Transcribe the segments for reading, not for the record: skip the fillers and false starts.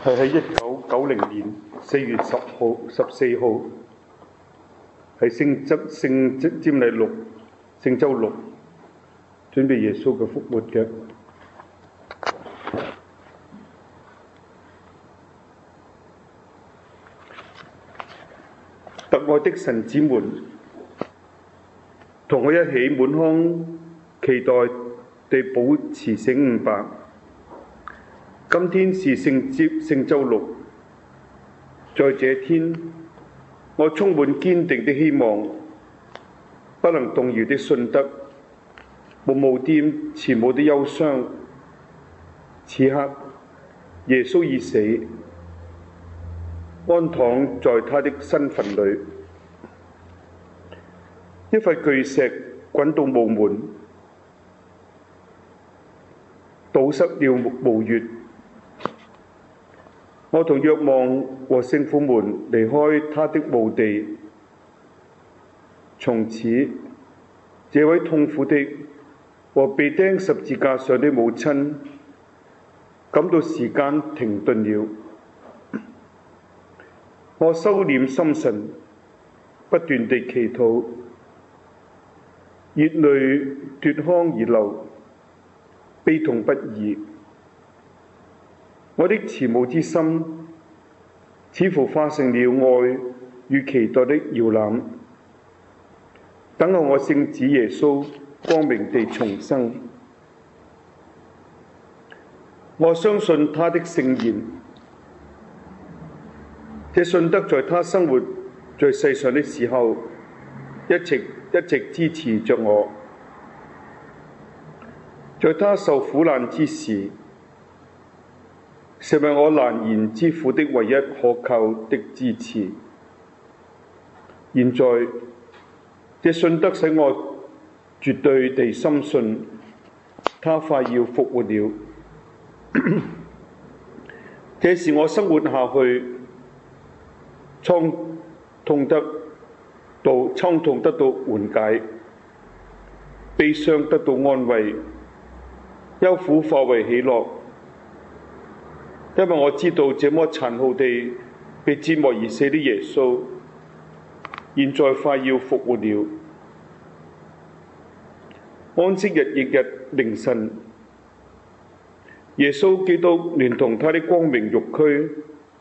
係喺1990年4月10號、14號，係聖瞻禮六、聖週六，準備耶穌嘅復活嘅。特愛的神子們，同我一起滿腔期待地保持醒悟吧。今天是聖週六，在這天，我充滿堅定的希望，不能動搖的信德，無玷前無的憂傷。此刻，耶穌已死，安躺在他的身墳裏。一塊巨石滾到墓門，堵塞了墓穴。我同若望和聖婦們離開他的墓地，從此，這位痛苦的和被釘十字架上的母親，感到時間停頓了。我收斂心神，不斷地祈禱，熱淚奪眶而流，悲痛不已。我的慈母之心似乎化成了愛與期待的搖籃，等候我聖子耶穌光明地重生。我相信他的聖言，這信德在他生活在世上的時候，一直支持着我。在他受苦難之時，成為我難言之苦的唯一可靠的支持。現在，這信德使我絕對地深信，他快要復活了。這是我生活下去創痛得到緩解，悲傷得到安慰，憂苦化為喜樂。因為我知道這麼殘酷地被折磨而死的耶穌，現在快要復活了。安息日翌日凌晨，耶穌基督連同他的光明肉軀，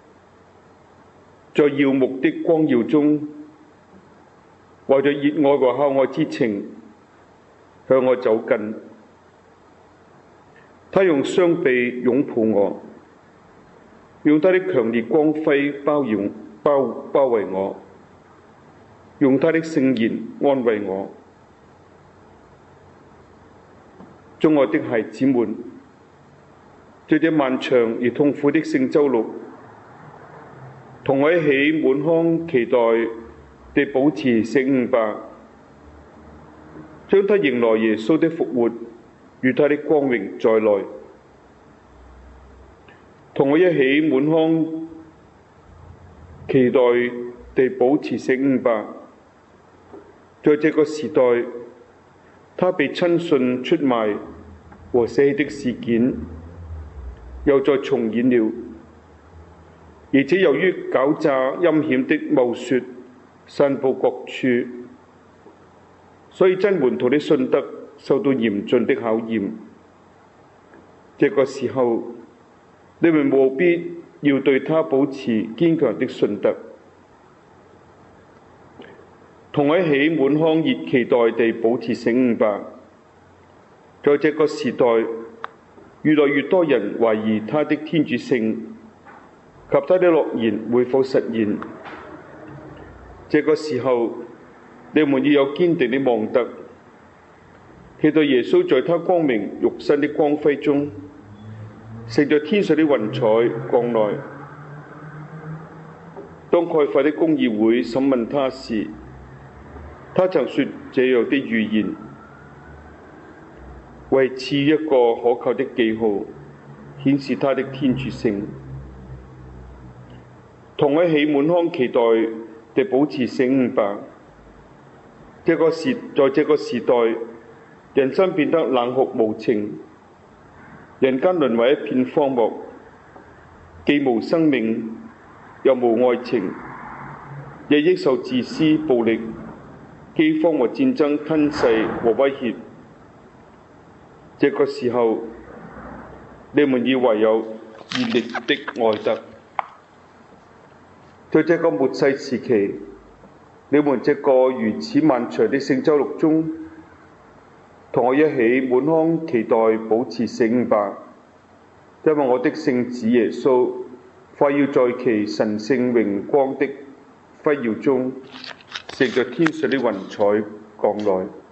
在耀目的光耀中，懷着熱愛和孝愛之情向我走近。他用雙臂擁抱我，用他的強烈光輝包圍我，用他的聖言安慰我。親愛的孩子們，在這漫長而痛苦的聖週六，同我一起滿腔期待地保持醒悟吧，將他迎來耶穌的復活與他的光榮在內。同我一起滿腔期待地保持醒悟吧，在這個時代，他被親信出賣和捨棄的事件又再重演了，而且由於狡詐陰險的謬說散佈各處，所以真門徒的信德受到嚴峻的考驗。這個時候，你們務必要對他保持堅強的信德，同我一起滿腔熱期待地保持醒悟吧。在這個時代，越來越多人懷疑他的天主性及他的諾言會否實現。這個時候，你們要有堅定的望德，期待耶穌在他光明肉身的光輝中，乘着天上的雲彩降來。當蓋法的公議會審問他時，他曾說這樣的預言，為賜予一個可靠的記號，顯示他的天主性。同我一起滿腔期待地保持醒悟吧。在這個時代，人生變得冷酷無情，人間淪為一片荒漠， 既無生命，又無愛情，日益受自私、暴力、饑荒和戰爭吞噬和威脅。這個時候，你們已唯有熱烈的愛德。在這個末世時期，你們這個如此漫長的聖週六中，同我一起滿腔期待保持醒悟吧，因為我的聖子耶穌快要在其神聖榮光的輝耀中，乘着天上的雲彩降來。